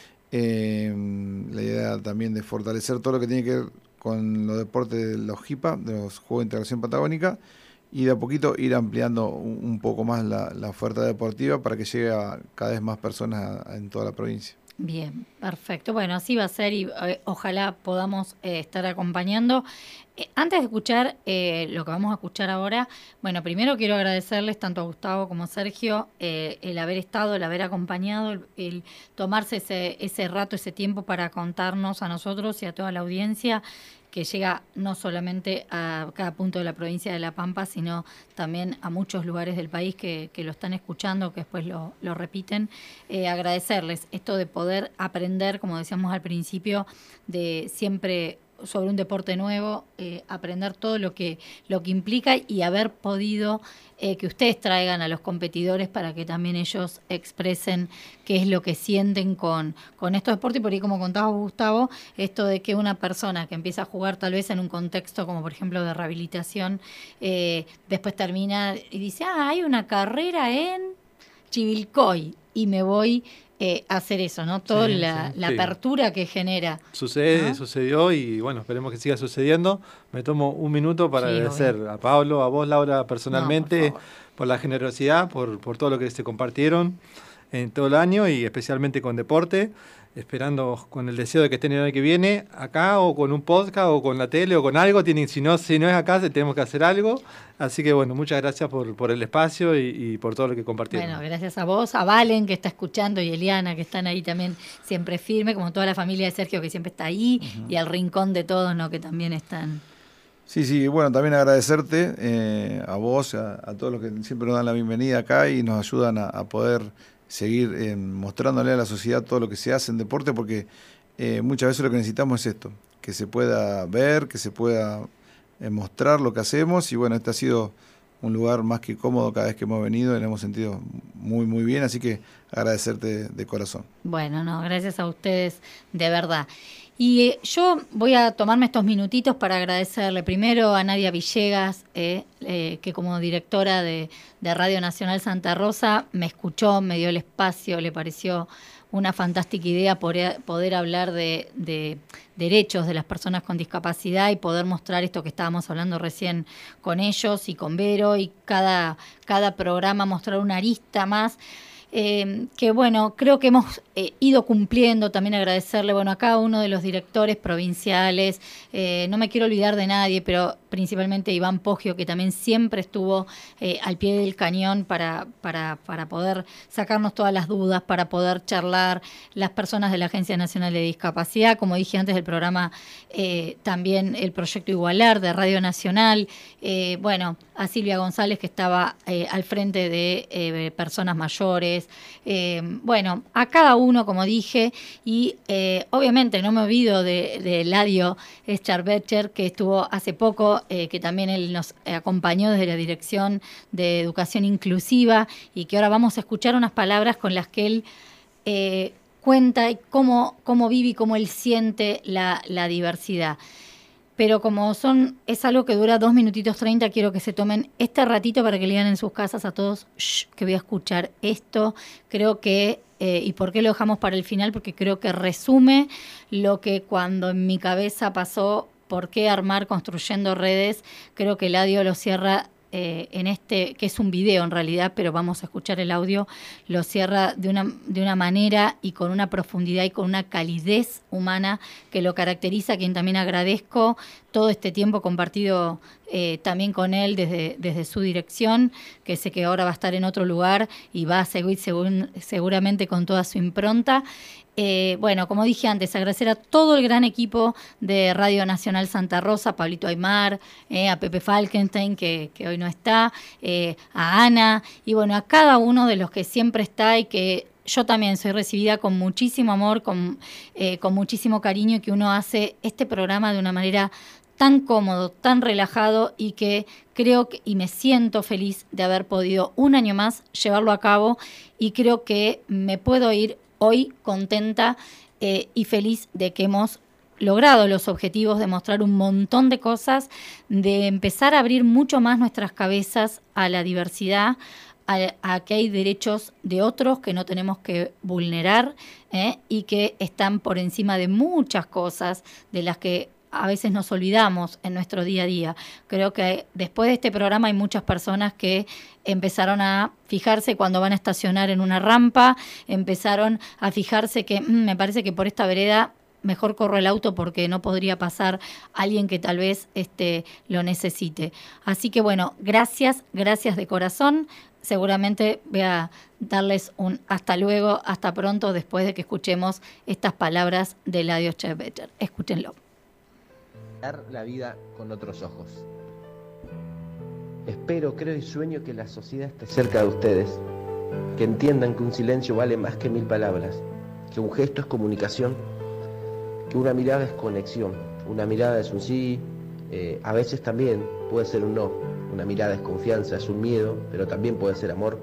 Eh, la idea también de fortalecer todo lo que tiene que ver con los deportes de los H I P A, de los Juegos de Integración Patagónica, y de a poquito ir ampliando un, un poco más la, la oferta deportiva para que llegue a cada vez más personas a, a, en toda la provincia. Bien, perfecto. Bueno, así va a ser y eh, ojalá podamos eh, estar acompañando. Eh, antes de escuchar eh, lo que vamos a escuchar ahora, bueno, primero quiero agradecerles tanto a Gustavo como a Sergio eh, el haber estado, el haber acompañado, el, el tomarse ese, ese rato, ese tiempo para contarnos a nosotros y a toda la audiencia que llega no solamente a cada punto de la provincia de La Pampa, sino también a muchos lugares del país que, que lo están escuchando, que después lo, lo repiten. Eh, agradecerles esto de poder aprender, como decíamos al principio, de siempre sobre un deporte nuevo, eh, aprender todo lo que lo que implica y haber podido eh, que ustedes traigan a los competidores para que también ellos expresen qué es lo que sienten con, con estos deportes. Y por ahí, como contaba Gustavo, esto de que una persona que empieza a jugar tal vez en un contexto como por ejemplo de rehabilitación, eh, después termina y dice, ah, hay una carrera en Chivilcoy y me voy Eh, hacer eso, ¿no? Toda sí, la, sí, la sí. apertura que genera. Sucede, ¿no? Sucedió y bueno, esperemos que siga sucediendo. Me tomo un minuto para sí, agradecer obvio. a Pablo, a vos, Laura, personalmente, no, por, por la generosidad, por, por todo lo que se compartieron en todo el año y especialmente con deporte, esperando con el deseo de que estén el año que viene acá o con un podcast o con la tele o con algo. Tienen, si no, si no es acá, tenemos que hacer algo. Así que bueno, muchas gracias por, por el espacio y, y por todo lo que compartieron. Bueno, gracias a vos, a Valen que está escuchando y Eliana que están ahí también siempre firme, como toda la familia de Sergio que siempre está ahí uh-huh. y al rincón de todos, ¿no? Que también están. Sí, sí, bueno, también agradecerte eh, a vos, a, a todos los que siempre nos dan la bienvenida acá y nos ayudan a, a poder seguir eh, mostrándole a la sociedad todo lo que se hace en deporte, porque eh, muchas veces lo que necesitamos es esto, que se pueda ver, que se pueda eh, mostrar lo que hacemos, y bueno, este ha sido un lugar más que cómodo cada vez que hemos venido y nos hemos sentido muy, muy bien, así que agradecerte de, de corazón. Bueno, no, gracias a ustedes, de verdad. Y eh, yo voy a tomarme estos minutitos para agradecerle primero a Nadia Villegas, eh, eh, que como directora de, de Radio Nacional Santa Rosa me escuchó, me dio el espacio, le pareció una fantástica idea poder, poder hablar de, de derechos de las personas con discapacidad y poder mostrar esto que estábamos hablando recién con ellos y con Vero, y cada, cada programa mostrar una arista más. Eh, que bueno, creo que hemos eh, ido cumpliendo. También agradecerle, bueno, a cada uno de los directores provinciales, eh, no me quiero olvidar de nadie, pero principalmente Iván Poggio, que también siempre estuvo eh, al pie del cañón para, para, para poder sacarnos todas las dudas, para poder charlar, las personas de la Agencia Nacional de Discapacidad, como dije antes del programa, eh, también el proyecto Igualar de Radio Nacional, eh, bueno, a Silvia González, que estaba eh, al frente de eh, personas mayores, redes. Eh, bueno, a cada uno, como dije, y eh, obviamente no me olvido de, de Eladio Scharbecher, que estuvo hace poco, eh, que también él nos acompañó desde la Dirección de Educación Inclusiva, y que ahora vamos a escuchar unas palabras con las que él eh, cuenta y cómo, cómo vive y cómo él siente la, la diversidad. Pero como son es algo que dura dos minutitos treinta, quiero que se tomen este ratito para que le digan en sus casas a todos, shh, que voy a escuchar esto. Creo que, eh, ¿y por qué lo dejamos para el final? Porque creo que resume lo que cuando en mi cabeza pasó, por qué armar Construyendo Redes. Creo que Eladio lo cierra eh, en este, que es un video en realidad, pero vamos a escuchar el audio, lo cierra de una, de una manera y con una profundidad y con una calidez humana que lo caracteriza, a quien también agradezco todo este tiempo compartido eh, también con él desde, desde su dirección, que sé que ahora va a estar en otro lugar y va a seguir segur, seguramente con toda su impronta. Eh, bueno, como dije antes, agradecer a todo el gran equipo de Radio Nacional Santa Rosa, a Pablito Aymar, eh, a Pepe Falkenstein, que, que hoy no está, eh, a Ana, y bueno, a cada uno de los que siempre está y que yo también soy recibida con muchísimo amor, con, eh, con muchísimo cariño, y que uno hace este programa de una manera tan cómodo, tan relajado, y que creo que, y me siento feliz de haber podido un año más llevarlo a cabo, y creo que me puedo ir hoy contenta eh, y feliz de que hemos logrado los objetivos de mostrar un montón de cosas, de empezar a abrir mucho más nuestras cabezas a la diversidad, a, a que hay derechos de otros que no tenemos que vulnerar eh, y que están por encima de muchas cosas de las que a veces nos olvidamos en nuestro día a día. Creo que después de este programa hay muchas personas que empezaron a fijarse cuando van a estacionar en una rampa, empezaron a fijarse que mmm, me parece que por esta vereda mejor corro el auto porque no podría pasar alguien que tal vez este, lo necesite. Así que bueno, gracias, gracias de corazón. Seguramente voy a darles un hasta luego, hasta pronto, después de que escuchemos estas palabras de Eladio Scharbecher. Escúchenlo. La vida con otros ojos. Espero, creo y sueño que la sociedad esté cerca de ustedes, que entiendan que un silencio vale más que mil palabras, que un gesto es comunicación, que una mirada es conexión, una mirada es un sí, eh, a veces también puede ser un no, una mirada es confianza, es un miedo, pero también puede ser amor.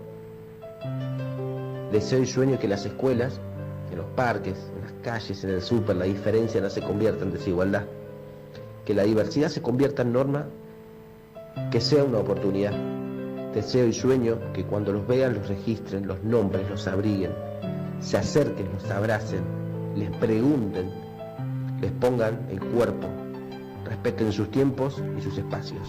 Deseo y sueño que las escuelas, en los parques, en las calles, en el súper, la diferencia no se convierta en desigualdad. Que la diversidad se convierta en norma, que sea una oportunidad. Deseo y sueño que cuando los vean los registren, los nombres, los abriguen, se acerquen, los abracen, les pregunten, les pongan el cuerpo, respeten sus tiempos y sus espacios.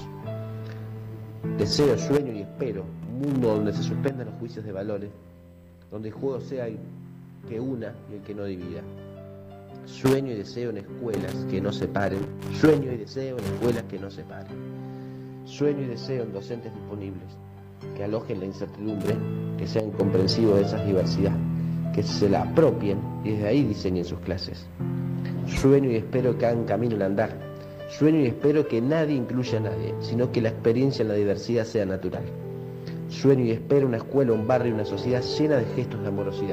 Deseo, sueño y espero un mundo donde se suspendan los juicios de valores, donde el juego sea el que una y el que no divida. Sueño y deseo en escuelas que no separen. Sueño y deseo en escuelas que no separen. Sueño y deseo en docentes disponibles, que alojen la incertidumbre, que sean comprensivos de esa diversidad, que se la apropien y desde ahí diseñen sus clases. Sueño y espero que hagan camino al andar. Sueño y espero que nadie incluya a nadie, sino que la experiencia en la diversidad sea natural. Sueño y espero una escuela, un barrio, una sociedad llena de gestos de amorosidad.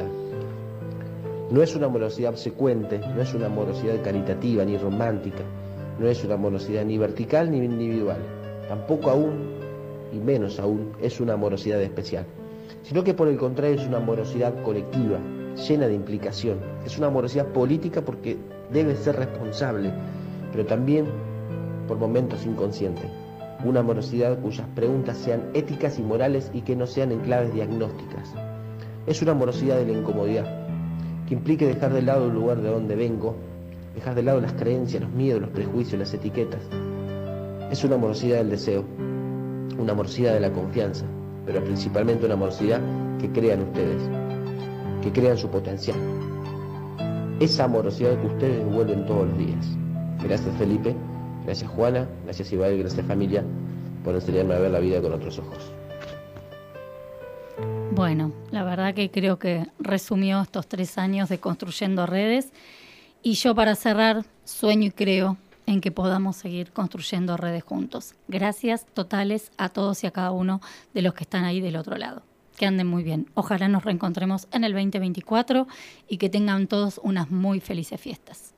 No es una amorosidad obsecuente, no es una amorosidad caritativa ni romántica, no es una amorosidad ni vertical ni individual, tampoco aún, y menos aún, es una amorosidad especial, sino que por el contrario es una amorosidad colectiva, llena de implicación, es una amorosidad política porque debe ser responsable, pero también por momentos inconsciente, una amorosidad cuyas preguntas sean éticas y morales y que no sean en claves diagnósticas. Es una amorosidad de la incomodidad, que implique dejar de lado el lugar de donde vengo, dejar de lado las creencias, los miedos, los prejuicios, las etiquetas. Es una amorosidad del deseo, una amorosidad de la confianza, pero principalmente una amorosidad que crean ustedes, que crean su potencial. Esa amorosidad que ustedes devuelven todos los días. Gracias Felipe, gracias Juana, gracias Ibai, gracias familia, por enseñarme a ver la vida con otros ojos. Bueno, la verdad que creo que resumió estos tres años de Construyendo Redes, y yo para cerrar sueño y creo en que podamos seguir construyendo redes juntos. Gracias totales a todos y a cada uno de los que están ahí del otro lado. Que anden muy bien. Ojalá nos reencontremos en el veinte veinticuatro y que tengan todos unas muy felices fiestas.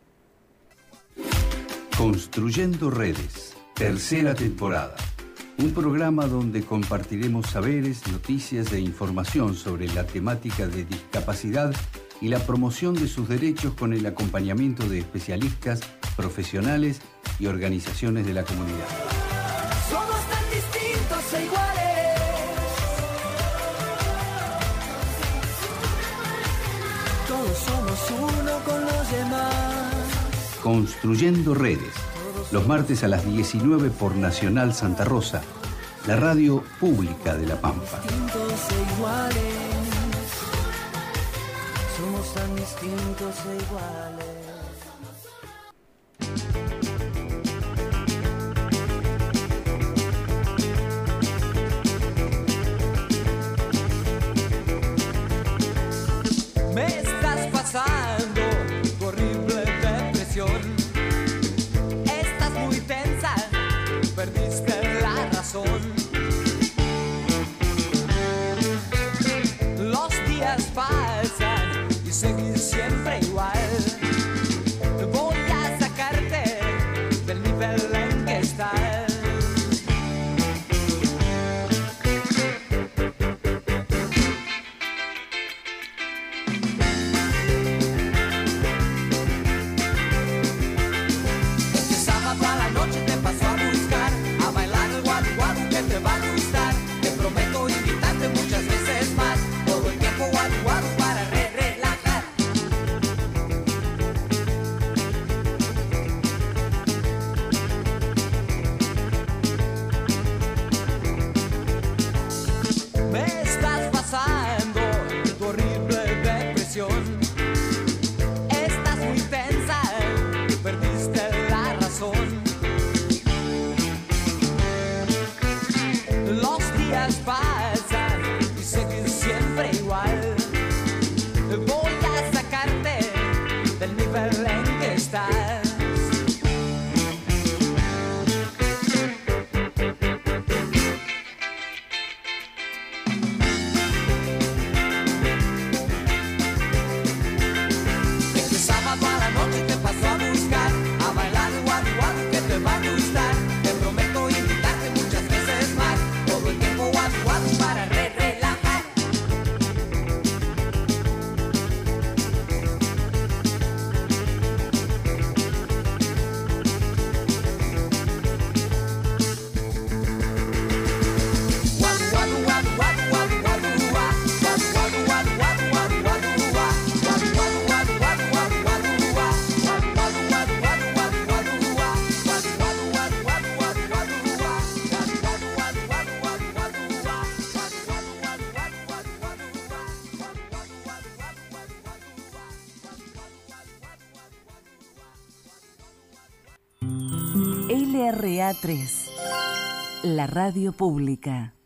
Construyendo Redes, tercera temporada. Un programa donde compartiremos saberes, noticias e información sobre la temática de discapacidad y la promoción de sus derechos con el acompañamiento de especialistas, profesionales y organizaciones de la comunidad. Somos tan distintos e iguales. Todos somos uno con los demás. Construyendo Redes, los martes a las diecinueve por Nacional Santa Rosa, la radio pública de La Pampa. Distintos e iguales. Somos tan distintos e iguales. Me estás pasando tu horrible depresión. Estás muy tensa, perdiste la razón. Los días pasan y seguís siempre igual. Voy a sacarte del nivel en que estás. L R A tres, la radio pública.